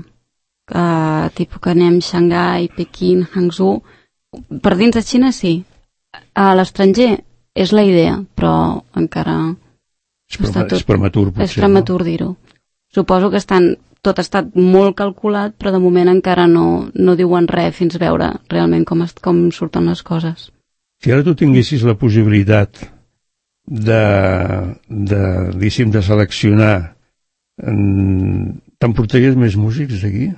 uh, tipus que anem Xangai, Pequín, Hangzhou, per dins de Xina sí. A l'estranger és la idea, però encara és, prema, tot, és prematur, potser. És prematur no? dir-ho. Suposo que estan, tot ha estat molt calculat, però de moment encara no, no diuen res fins veure realment com, es, com surten les coses. Si ara tu tinguessis la possibilitat de, de, diguéssim, de seleccionar, t'emportaries més músics d'aquí?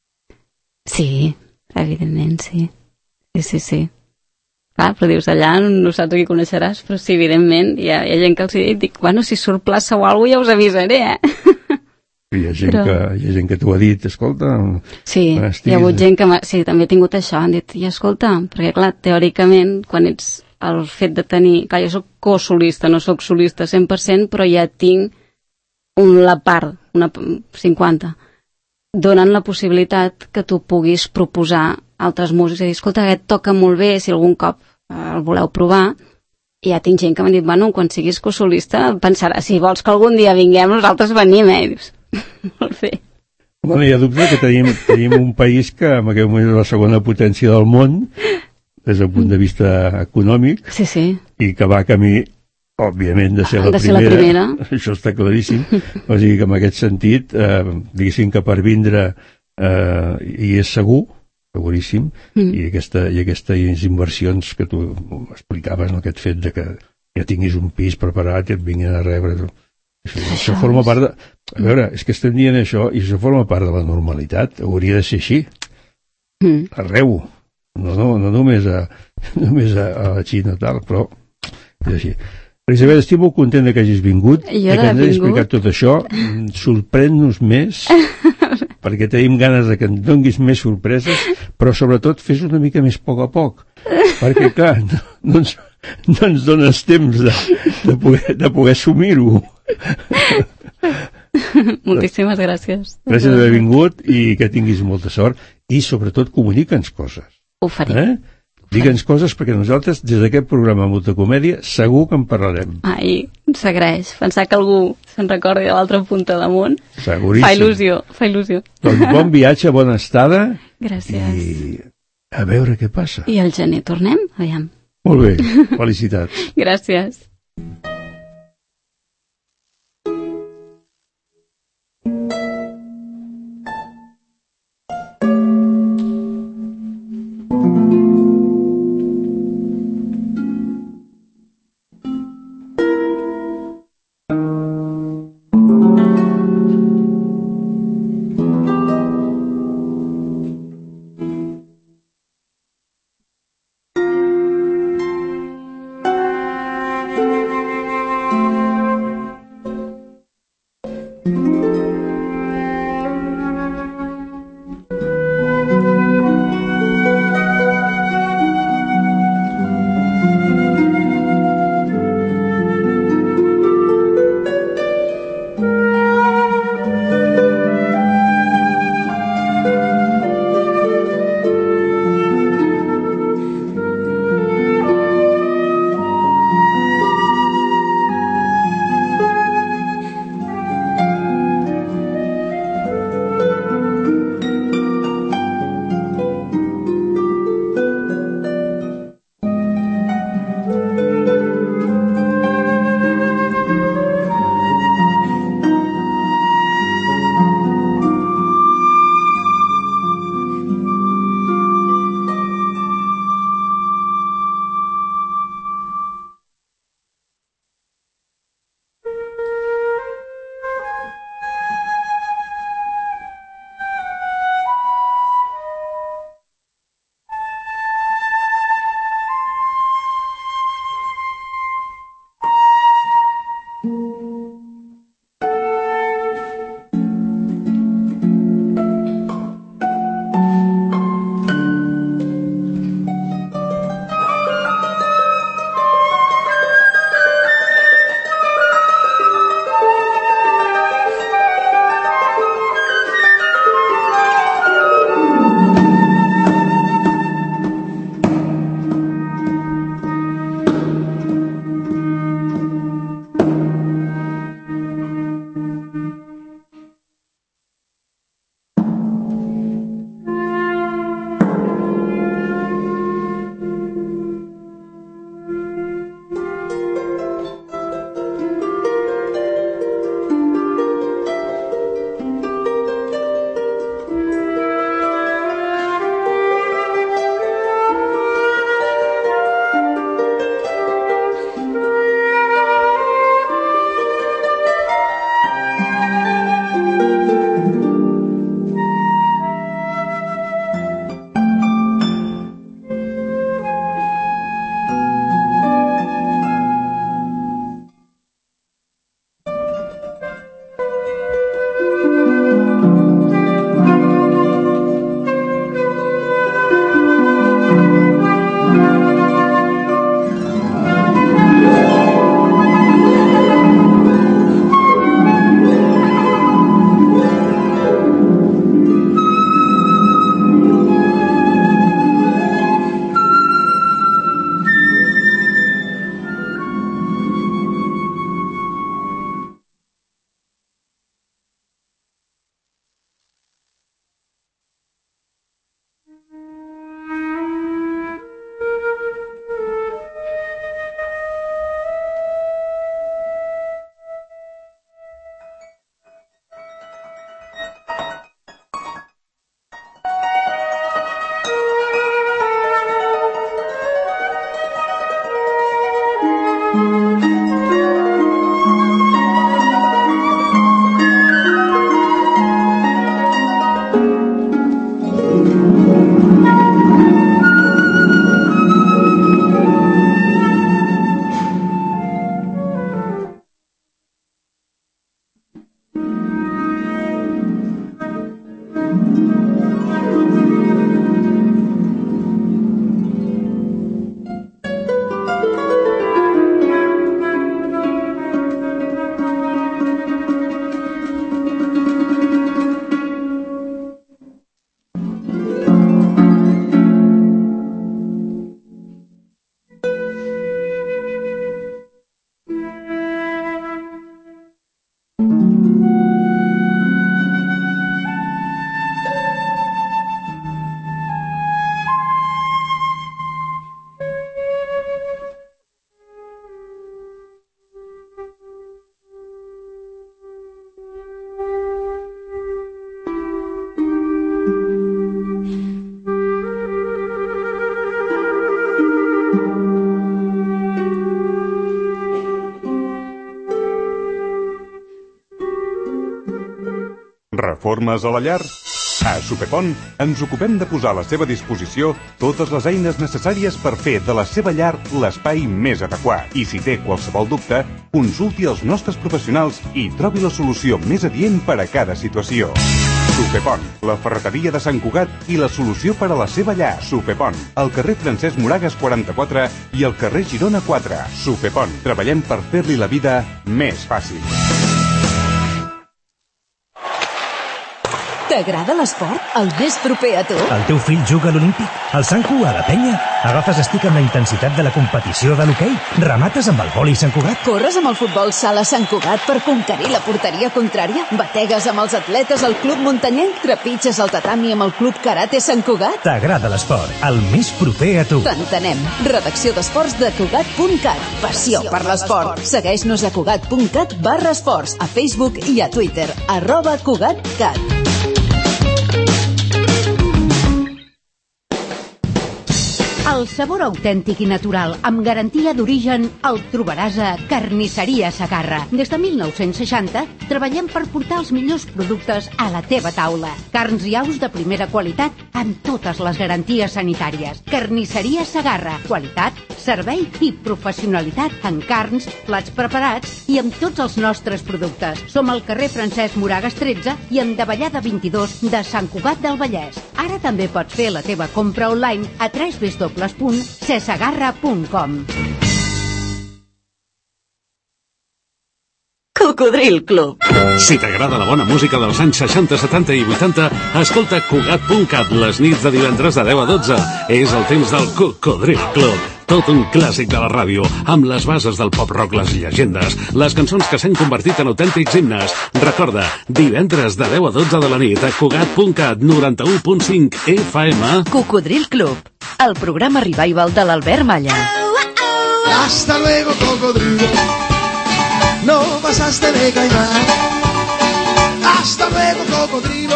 Sí, evidentment, sí. Sí, sí, sí. Clar, però dius, allà no saps qui coneixeràs, però sí, evidentment, hi ha, hi ha gent que els hi dic, bueno, si surt plaça o alguna cosa ja us avisaré, eh? Hi ha gent, però... que, hi ha gent que t'ho ha dit, escolta... Sí, estiguis... hi ha hagut gent que... Sí, també he tingut això, han dit, i escolta, perquè clar, teòricament, quan ets el fet de tenir... Clar, jo soc co-solista, no soc solista cent per cent, però ja tinc un, la part, una cinquanta. Donen la possibilitat que tu puguis proposar altres músics, i dir, escolta, aquest toca molt bé, si algun cop el voleu provar, i ja tinc gent que m'ha dit, bueno, quan siguis cosolista, pensarà, si vols que algun dia vinguem, nosaltres venim, eh? I dius, molt bé. Bueno, hi ha dubte que tenim, tenim un país que en aquest moment és la segona potència del món, des del punt de vista econòmic, sí, sí. I que va camí, òbviament, de ser, la, de ser primera, la primera. Això està claríssim. O sigui que en aquest sentit, eh, diguéssim que per vindre eh, hi és segur, seguríssim, mm. i, aquesta, i aquestes inversions que tu explicaves, no? Aquest fet de que ja tinguis un pis preparat i et vinguin a rebre. Això, això, això forma part de... A veure, és que estem dient això i això forma part de la normalitat. Hauria de ser així. Mm. Arreu. No, no, no només, a, només a, a la Xina tal, però és així. Elisabet, estic molt content que hagis vingut, jo que ens hagis explicat tot això. Sorprèn-nos més, perquè tenim ganes de que ens donguis més sorpreses, però sobretot fes una mica més poc a poc, perquè clar, no, no, ens, no ens dones temps de, de poder, de poder assumir-ho. Moltíssimes gràcies. Gràcies d'haver vingut i que tinguis molta sort i sobretot comunica'ns coses. Ho faré. Eh? Digue'ns coses perquè nosaltres des d'aquest programa Multicomèdia segur que en parlarem. Ai, s'agraeix. Pensar que algú se'n recordi de l'altra punta damunt. Seguríssim. Fa il·lusió, fa il·lusió. Doncs bon viatge, bona estada. Gràcies. I a veure què passa. I al gener tornem? Aviam. Molt bé, felicitats. Gràcies. Reformes a la llar? A Superpont ens ocupem de posar a la seva disposició totes les eines necessàries per fer de la seva llar l'espai més adequat. I si té qualsevol dubte, consulti els nostres professionals i trobi la solució més adient per a cada situació. Superpont, la ferreteria de Sant Cugat i la solució per a la seva llar. Superpont, al carrer Francesc Moragas quaranta-quatre i al carrer Girona quatre. Superpont, treballem per fer-li la vida més fàcil. T'agrada l'esport? El més proper a tu? El teu fill juga a l'Olímpic? Al Sant Cugat de Penya? Agafes estic amb la intensitat de la competició de l'hoquei? Remates amb el vòlei Sant Cugat? Corres amb el futbol sala Sant Cugat per conquerir la porteria contrària? Bategues amb els atletes al Club Muntanyenc? Trepitges el tatami amb el Club Karate Sant Cugat? T'agrada l'esport? El més proper a tu. T'entenem. Redacció d'esports de Cugat punt cat. Passió per l'esport. Segueix-nos a Cugat punt cat barra esports, a Facebook i a Twitter, arroba CugatCat. El sabor autèntic i natural, amb garantia d'origen, el trobaràs a Carnisseria Segarra. Des de mil nou-cents seixanta treballem per portar els millors productes a la teva taula. Carns i aus de primera qualitat amb totes les garanties sanitàries. Carnisseria Segarra. Qualitat, servei i professionalitat en carns, plats preparats i amb tots els nostres productes. Som al carrer Francesc Moragas tretze i en Davallada vint-i-dos de Sant Cugat del Vallès. Ara també pots fer la teva compra online a w w w punt cesegarra punt com. Cocodril Club. Si t'agrada la bona música dels anys seixanta, setanta i vuitanta, escolta Cugat punt cat les nits de divendres de deu a dotze. És el temps del Cocodril Club. Tot un clàssic de la ràdio, amb les bases del pop-rock, les llegendes, les cançons que s'han convertit en autèntics himnes. Recorda, divendres de deu a dotze de la nit a Cugat punt cat, noranta-u punt cinc F M. Cocodril Club, el programa revival de l'Albert Malla. Hasta luego, cocodrilo. No pasaste de caimán. Hasta luego, cocodrilo.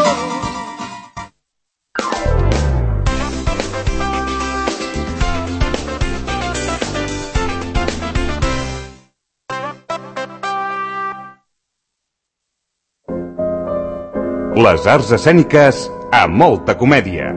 Les arts escèniques a molta comèdia.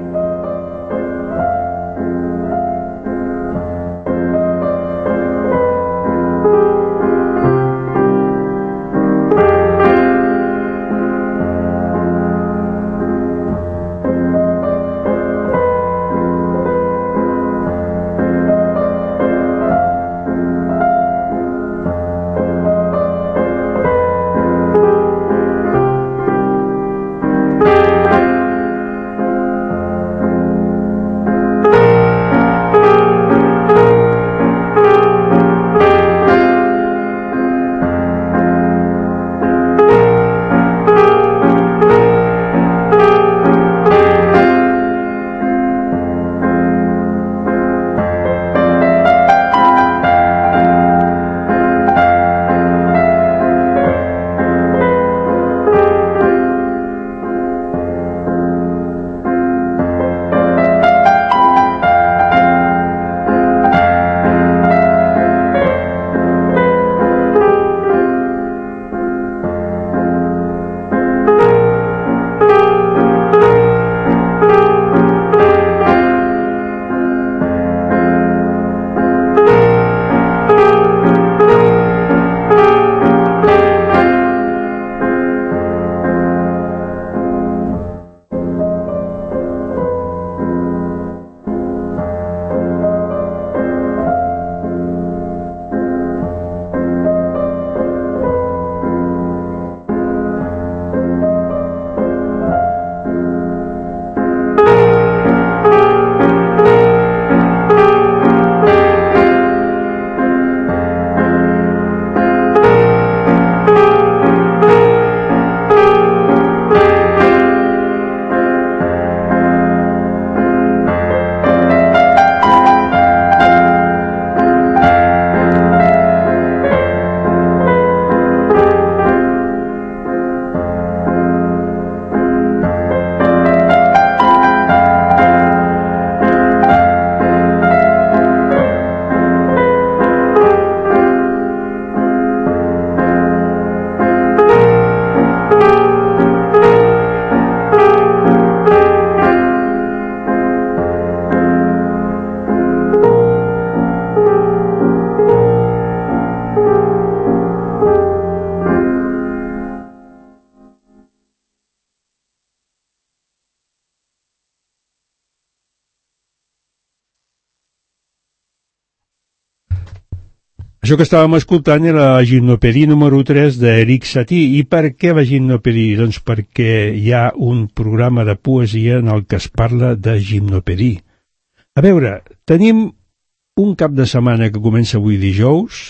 Això que estàvem escoltant era la Gimnopédie número tres d'Eric Satie. I per què la Gimnopédie? Doncs perquè hi ha un programa de poesia en el que es parla de gimnopédie. A veure, tenim un cap de setmana que comença avui dijous,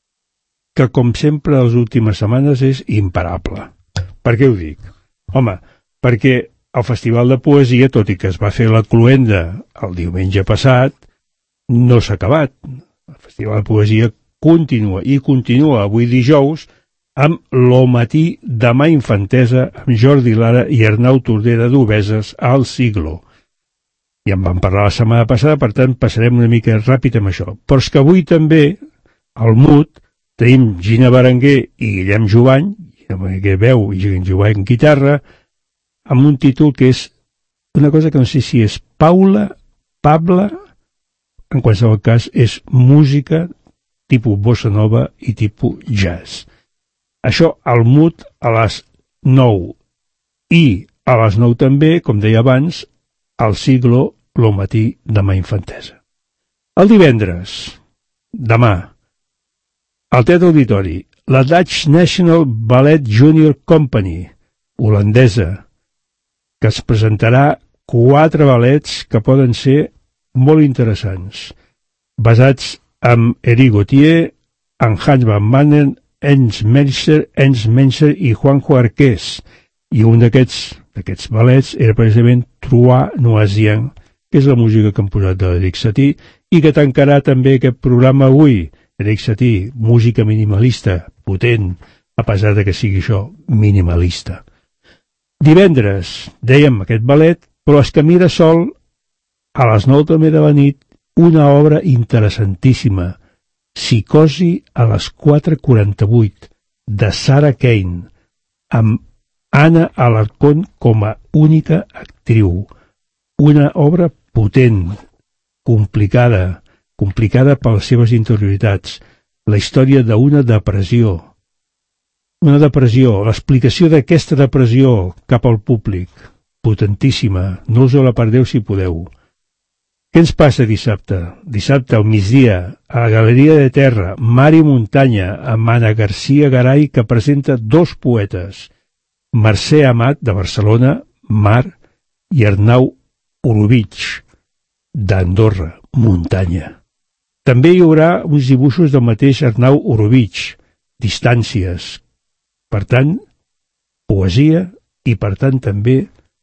que com sempre les últimes setmanes és imparable. Per què ho dic? Home, perquè el Festival de Poesia, tot i que es va fer la cloenda el diumenge passat, no s'ha acabat. El Festival de Poesia continua i continua avui dijous amb Lo matí demà infantesa amb Jordi Lara i Arnau Tordera d'Obeses al Siglo. Ja en vam parlar la setmana passada, per tant passarem una mica ràpid amb això. Però és que avui també, al M U T, tenim Gina Berenguer i Guillem Jovany, Gina Berenguer veu i Guillem Jovany guitarra, amb un títol que és una cosa que no sé si és Paula, Pabla, en qualsevol cas és música tipus bossa nova i tipus jazz. Això al M U T a les nou i a les nou també, com deia abans, al Siglo, Lo matí demà infantesa. El divendres, demà, al Teatre Auditori, la Dutch National Ballet Junior Company, holandesa, que es presentarà quatre ballets que poden ser molt interessants, basats en Eric Gautier, en Hans van Manen, Ernst Menzer, Ernst Menzer i Juanjo Arqués, i un d'aquests d'aquests ballets era precisament Trois Noisettes, que és la música que han posat de l'Eric Satie, i que tancarà també aquest programa avui. Eric Satie, música minimalista, potent, a pesar de que sigui això, minimalista. Divendres, dèiem aquest ballet, però es que mira sol, a les nou també de la nit, una obra interessantíssima, Psicosi a les quatre quaranta-vuit, de Sarah Kane, amb Anna Alarcón com a única actriu. Una obra potent, complicada, complicada per les seves interioritats. La història d'una depressió. Una depressió, l'explicació d'aquesta depressió cap al públic. Potentíssima, no us la perdeu si podeu. Què ens passa dissabte? Dissabte al migdia, a la Galeria de Terra, Mar i Muntanya, amb Anna García Garay, que presenta dos poetes, Mercè Amat, de Barcelona, Mar, i Arnau Orobitg, d'Andorra, Muntanya. També hi haurà uns dibuixos del mateix Arnau Orobitg, Distàncies. Per tant, poesia i, per tant, també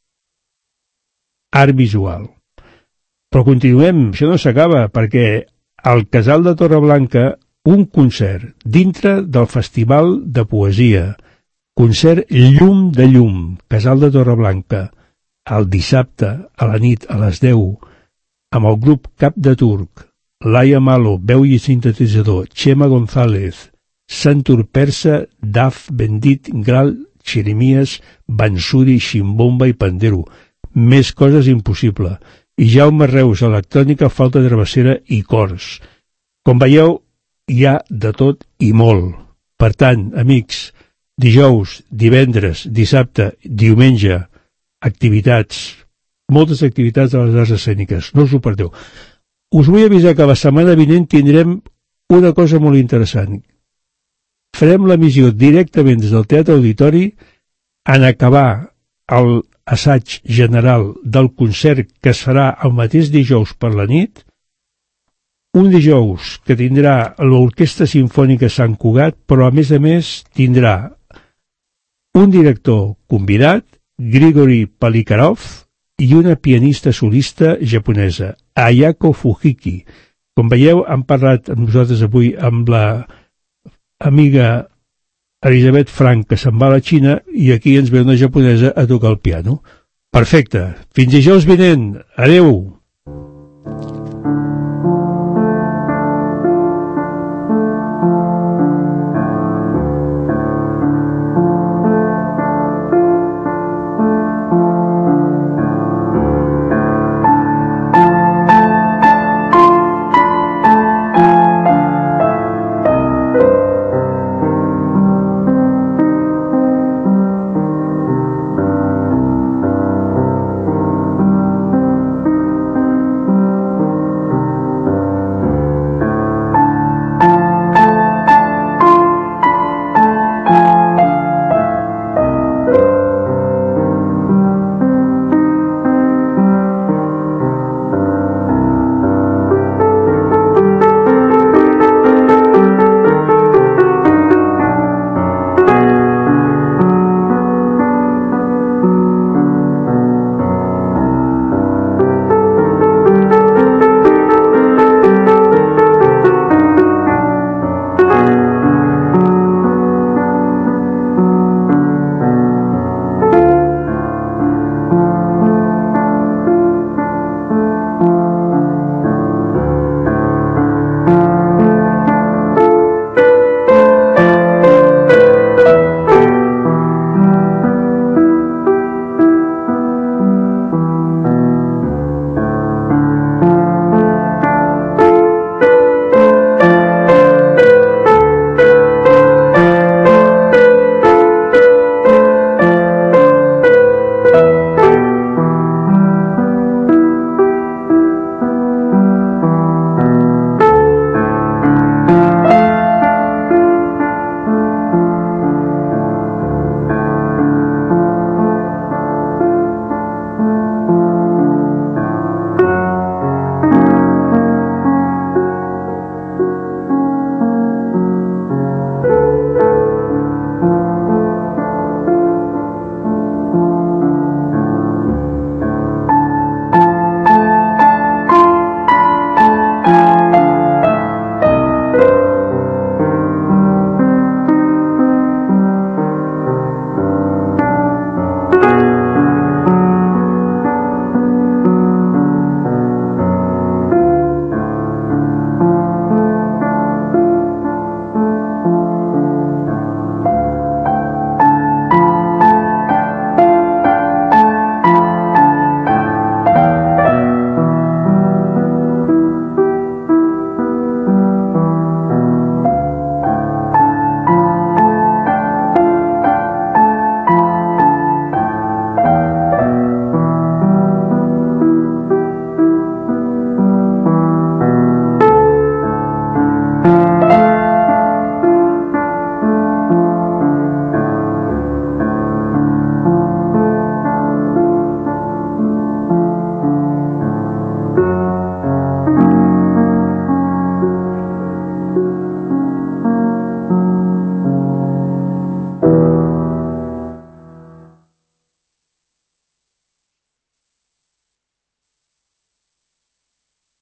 art visual. Però continuem, això no s'acaba, perquè al Casal de Torreblanca un concert dintre del Festival de Poesia, concert Llum de Llum, Casal de Torreblanca, el dissabte a la nit a les deu, amb el grup Cap de Turc, Laia Malo, veu i sintetitzador, Xema González, Santur Persa, Daf, Bendit, Gral, Xeremies, Bansuri, Ximbomba i Pandero. Més coses impossible. I Jaume Reus, electrònica, flauta travessera i cors. Com veieu, hi ha de tot i molt. Per tant, amics, dijous, divendres, dissabte, diumenge, activitats, moltes activitats de les arts escèniques, no us ho perdeu. Us vull avisar que la setmana vinent tindrem una cosa molt interessant. Farem l'emissió directament des del Teatre Auditori en acabar el assaig general del concert que es farà el mateix dijous per la nit, un dijous que tindrà l'Orquestra Simfònica Sant Cugat, però a més a més tindrà un director convidat, Grigori Palikarov, i una pianista solista japonesa, Ayako Fujiki. Com veieu, hem parlat amb nosaltres avui amb la amiga Elisabet Frank, que se'n va a la Xina, i aquí ens ve una japonesa a tocar el piano. Perfecte. Fins dijous vinent. Adeu. Thank you.